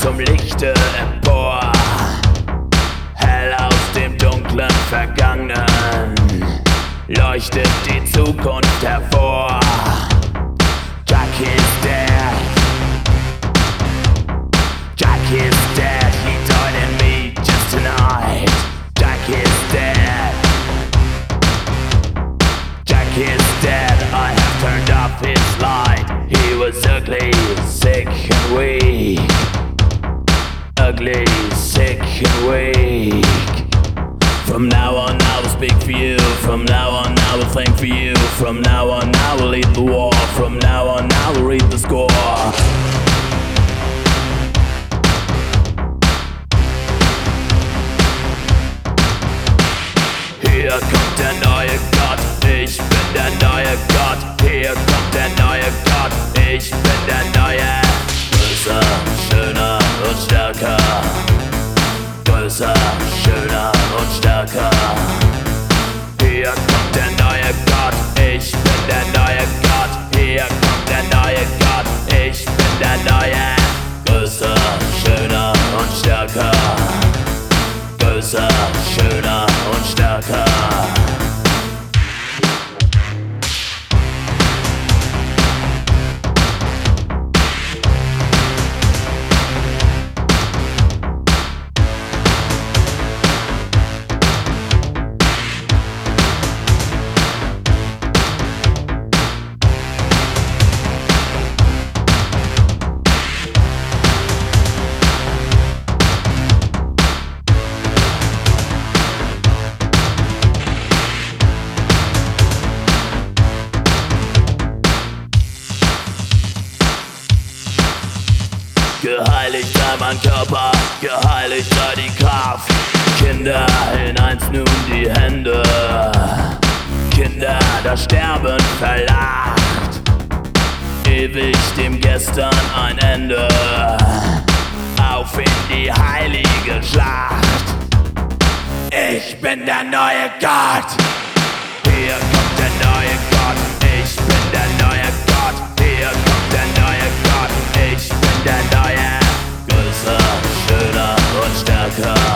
zum Lichte empor, hell aus dem dunklen Vergangenen leuchtet die Zukunft hervor. Jack is dead. Jack is dead. He died in me just tonight. Jack is dead. Jack is dead. I have turned off his light. He was ugly, sick and weak. Ugly, sick and weak. From now on I will speak for you. From now on I will think for you. From now on I will lead the war. From now on I will read the score. Hier kommt der neue Gott, ich bin der neue Gott. Hier kommt der neue Gott, ich bin der neue. Größer, schöner und stärker. Größer, schöner und stärker. Hier kommt der neue Gott, ich bin der neue Gott. Hier kommt der neue Gott, ich bin der neue. Größer, schöner und stärker. Größer, schöner und stärker. Geheiligt sei mein Körper, geheiligt sei die Kraft. Kinder, hineins nun die Hände. Kinder, das Sterben verlacht. Ewig dem Gestern ein Ende. Auf in die heilige Schlacht. Ich bin der neue Gott. Hier kommt der neue Gott. Ich bin der neue Gott. Hier kommt der neue Gott. Ich bin der neue. Größer, schöner und stärker.